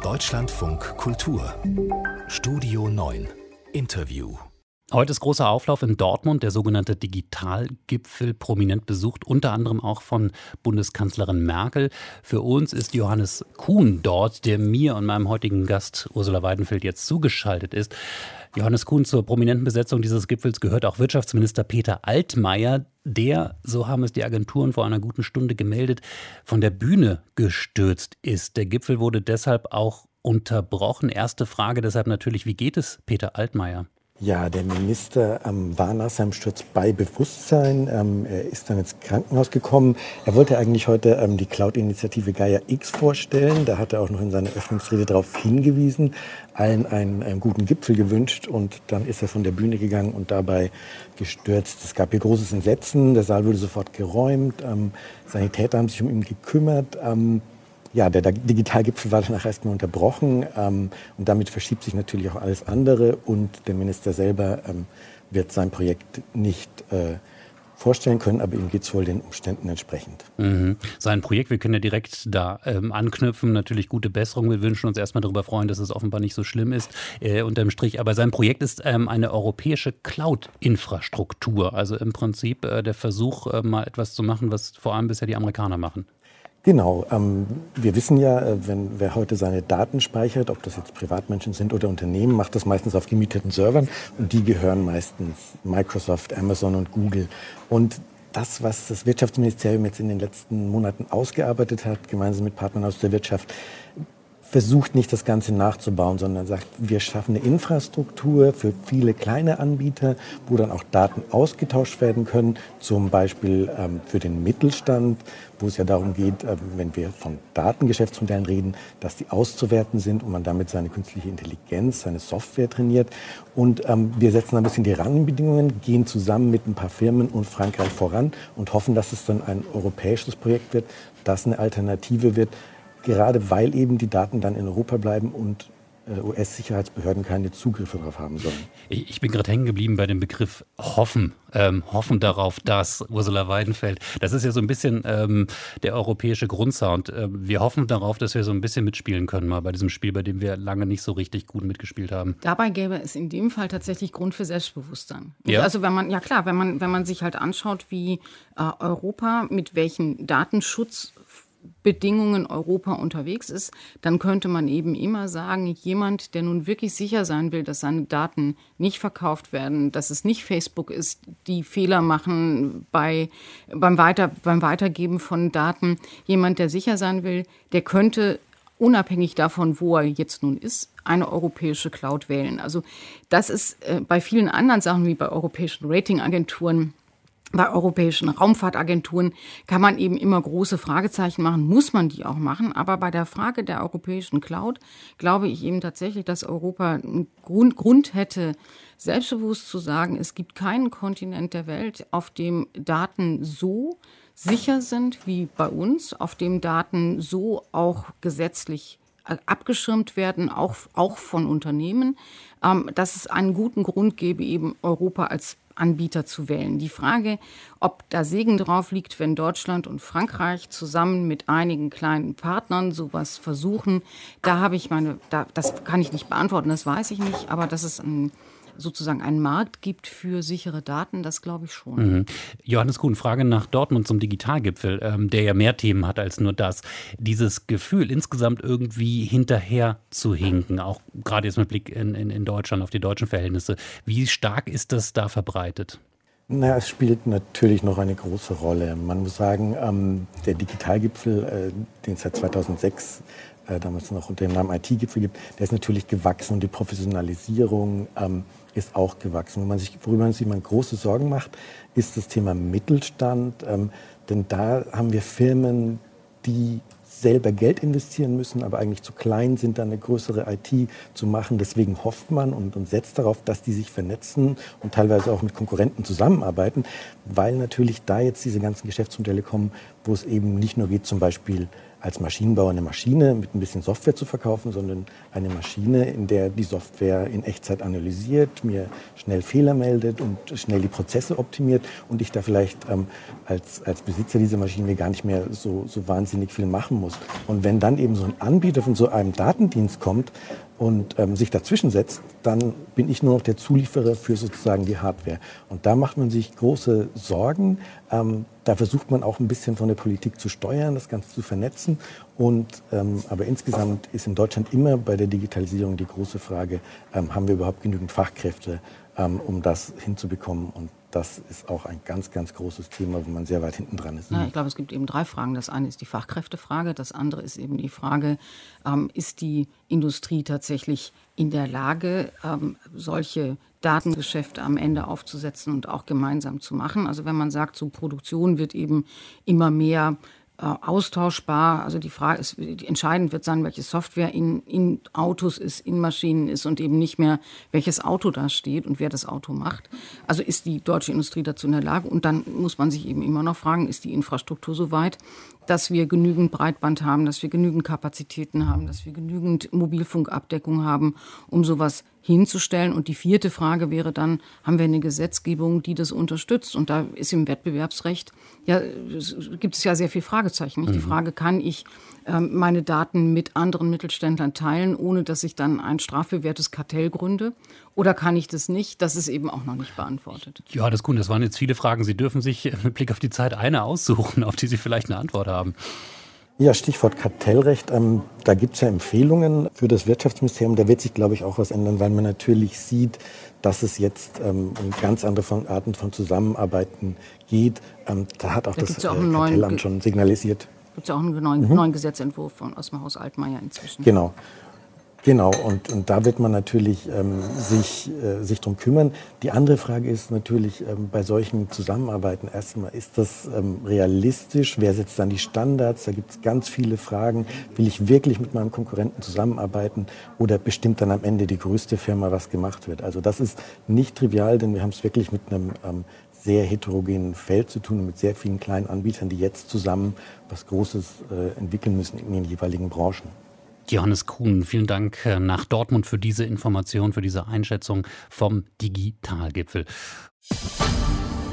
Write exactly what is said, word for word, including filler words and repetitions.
Deutschlandfunk Kultur Studio neun Interview. Heute ist großer Auflauf in Dortmund, der sogenannte Digitalgipfel, prominent besucht, unter anderem auch von Bundeskanzlerin Merkel. Für uns ist Johannes Kuhn dort, der mir und meinem heutigen Gast Ursula Weidenfeld jetzt zugeschaltet ist. Johannes Kuhn, zur prominenten Besetzung dieses Gipfels gehört auch Wirtschaftsminister Peter Altmaier, der, so haben es die Agenturen vor einer guten Stunde gemeldet, von der Bühne gestürzt ist. Der Gipfel wurde deshalb auch unterbrochen. Erste Frage deshalb natürlich, wie geht es Peter Altmaier? Ja, der Minister ähm, war nach seinem Sturz bei Bewusstsein. Ähm, er ist dann ins Krankenhaus gekommen. Er wollte eigentlich heute ähm, die Cloud-Initiative Gaia X vorstellen. Da hat er auch noch in seiner Öffnungsrede darauf hingewiesen, allen einen, einen guten Gipfel gewünscht. Und dann ist er von der Bühne gegangen und dabei gestürzt. Es gab hier großes Entsetzen. Der Saal wurde sofort geräumt. Ähm, Sanitäter haben sich um ihn gekümmert. Ähm, Ja, der Digitalgipfel war danach erstmal unterbrochen ähm, und damit verschiebt sich natürlich auch alles andere und der Minister selber ähm, wird sein Projekt nicht äh, vorstellen können, aber ihm geht es wohl den Umständen entsprechend. Mhm. Sein Projekt, wir können ja direkt da ähm, anknüpfen, natürlich gute Besserung. Wir wünschen uns erstmal darüber freuen, dass es offenbar nicht so schlimm ist, äh, unterm Strich. Aber sein Projekt ist ähm, eine europäische Cloud-Infrastruktur, also im Prinzip äh, der Versuch, äh, mal etwas zu machen, was vor allem bisher die Amerikaner machen. Genau. Ähm, wir wissen ja, wenn wer heute seine Daten speichert, ob das jetzt Privatmenschen sind oder Unternehmen, macht das meistens auf gemieteten Servern und die gehören meistens Microsoft, Amazon und Google. Und das, was das Wirtschaftsministerium jetzt in den letzten Monaten ausgearbeitet hat, gemeinsam mit Partnern aus der Wirtschaft, versucht nicht das Ganze nachzubauen, sondern sagt, wir schaffen eine Infrastruktur für viele kleine Anbieter, wo dann auch Daten ausgetauscht werden können, zum Beispiel ähm, für den Mittelstand, wo es ja darum geht, äh, wenn wir von Datengeschäftsmodellen reden, dass die auszuwerten sind und man damit seine künstliche Intelligenz, seine Software trainiert. Und ähm, wir setzen ein bisschen die Rahmenbedingungen, gehen zusammen mit ein paar Firmen und Frankreich voran und hoffen, dass es dann ein europäisches Projekt wird, das eine Alternative wird, gerade weil eben die Daten dann in Europa bleiben und äh, U S-Sicherheitsbehörden keine Zugriffe darauf haben sollen. Ich, ich bin gerade hängen geblieben bei dem Begriff hoffen. Ähm, hoffen darauf, dass Ursula Weidenfeld, das ist ja so ein bisschen ähm, der europäische Grundsound. Ähm, wir hoffen darauf, dass wir so ein bisschen mitspielen können, mal bei diesem Spiel, bei dem wir lange nicht so richtig gut mitgespielt haben. Dabei gäbe es in dem Fall tatsächlich Grund für Selbstbewusstsein. Ja? Also wenn man, ja klar, wenn man, wenn man sich halt anschaut, wie äh, Europa mit welchen Datenschutz Bedingungen Europa unterwegs ist, dann könnte man eben immer sagen, jemand, der nun wirklich sicher sein will, dass seine Daten nicht verkauft werden, dass es nicht Facebook ist, die Fehler machen bei, beim, Weiter, beim Weitergeben von Daten, jemand, der sicher sein will, der könnte unabhängig davon, wo er jetzt nun ist, eine europäische Cloud wählen. Also das ist äh, bei vielen anderen Sachen, wie bei europäischen Ratingagenturen, bei europäischen Raumfahrtagenturen kann man eben immer große Fragezeichen machen, muss man die auch machen. Aber bei der Frage der europäischen Cloud glaube ich eben tatsächlich, dass Europa einen Grund, Grund hätte, selbstbewusst zu sagen, es gibt keinen Kontinent der Welt, auf dem Daten so sicher sind wie bei uns, auf dem Daten so auch gesetzlich abgeschirmt werden, auch, auch von Unternehmen, ähm, dass es einen guten Grund gäbe, eben Europa als Anbieter zu wählen. Die Frage, ob da Segen drauf liegt, wenn Deutschland und Frankreich zusammen mit einigen kleinen Partnern sowas versuchen, da habe ich meine, da, das kann ich nicht beantworten, das weiß ich nicht, aber dass es ein, sozusagen einen Markt gibt für sichere Daten, das glaube ich schon. Mhm. Johannes Kuhn, Frage nach Dortmund zum Digitalgipfel, ähm, der ja mehr Themen hat als nur das. Dieses Gefühl, insgesamt irgendwie hinterher zu hinken, auch gerade jetzt mit Blick in, in, in Deutschland, auf die deutschen Verhältnisse. Wie stark ist das da verbreitet? Na, es spielt natürlich noch eine große Rolle. Man muss sagen, ähm, der Digitalgipfel, äh, den es seit zweitausendsechs äh, damals noch unter dem Namen I T-Gipfel gibt, der ist natürlich gewachsen und die Professionalisierung ähm, ist auch gewachsen. Wo man sich, worüber man sich immer große Sorgen macht, ist das Thema Mittelstand. Ähm, denn da haben wir Firmen, die selber Geld investieren müssen, aber eigentlich zu klein sind, da eine größere I T zu machen. Deswegen hofft man und, und setzt darauf, dass die sich vernetzen und teilweise auch mit Konkurrenten zusammenarbeiten, weil natürlich da jetzt diese ganzen Geschäftsmodelle kommen, wo es eben nicht nur geht, zum Beispiel als Maschinenbauer eine Maschine mit ein bisschen Software zu verkaufen, sondern eine Maschine, in der die Software in Echtzeit analysiert, mir schnell Fehler meldet und schnell die Prozesse optimiert und ich da vielleicht ähm, als, als Besitzer dieser Maschine gar nicht mehr so, so wahnsinnig viel machen muss. Und wenn dann eben so ein Anbieter von so einem Datendienst kommt und ähm, sich dazwischen setzt, dann bin ich nur noch der Zulieferer für sozusagen die Hardware. Und da macht man sich große Sorgen. Ähm, da versucht man auch ein bisschen von der Politik zu steuern, das Ganze zu vernetzen. Und, ähm, aber insgesamt ist in Deutschland immer bei der Digitalisierung die große Frage, ähm, haben wir überhaupt genügend Fachkräfte, ähm, um das hinzubekommen? Und das ist auch ein ganz, ganz großes Thema, wo man sehr weit hinten dran ist. Ja, ich glaube, es gibt eben drei Fragen. Das eine ist die Fachkräftefrage, das andere ist eben die Frage, ähm, ist die Industrie tatsächlich in der Lage, ähm, solche Datengeschäfte am Ende aufzusetzen und auch gemeinsam zu machen. Also wenn man sagt, so Produktion wird eben immer mehr äh, austauschbar. Also die Frage ist, die entscheidend wird sein, welche Software in, in Autos ist, in Maschinen ist und eben nicht mehr, welches Auto da steht und wer das Auto macht. Also ist die deutsche Industrie dazu in der Lage? Und dann muss man sich eben immer noch fragen, ist die Infrastruktur so weit, dass wir genügend Breitband haben, dass wir genügend Kapazitäten haben, dass wir genügend Mobilfunkabdeckung haben, um sowas hinzustellen. Und die vierte Frage wäre dann, haben wir eine Gesetzgebung, die das unterstützt? Und da ist im Wettbewerbsrecht, ja, gibt es ja sehr viele Fragezeichen. Nicht? Mhm. Die Frage, kann ich ähm, meine Daten mit anderen Mittelständlern teilen, ohne dass ich dann ein strafbewährtes Kartell gründe? Oder kann ich das nicht? Das ist eben auch noch nicht beantwortet. Johannes Kuhn, das waren jetzt viele Fragen. Sie dürfen sich mit Blick auf die Zeit eine aussuchen, auf die Sie vielleicht eine Antwort haben. Ja, Stichwort Kartellrecht. Ähm, da gibt es ja Empfehlungen für das Wirtschaftsministerium. Da wird sich, glaube ich, auch was ändern, weil man natürlich sieht, dass es jetzt ähm, um ganz andere von, Arten von Zusammenarbeiten geht. Ähm, da hat auch da das ja auch äh, Kartellamt schon signalisiert. Gibt es ja auch einen neuen, mhm. neuen Gesetzentwurf von, aus dem Haus Altmaier inzwischen. Genau. Genau, und, und da wird man natürlich ähm, sich, äh, sich drum kümmern. Die andere Frage ist natürlich ähm, bei solchen Zusammenarbeiten erstmal, ist das ähm, realistisch? Wer setzt dann die Standards? Da gibt es ganz viele Fragen. Will ich wirklich mit meinem Konkurrenten zusammenarbeiten oder bestimmt dann am Ende die größte Firma, was gemacht wird? Also das ist nicht trivial, denn wir haben es wirklich mit einem ähm, sehr heterogenen Feld zu tun und mit sehr vielen kleinen Anbietern, die jetzt zusammen was Großes äh, entwickeln müssen in den jeweiligen Branchen. Johannes Kuhn, vielen Dank nach Dortmund für diese Information, für diese Einschätzung vom Digitalgipfel.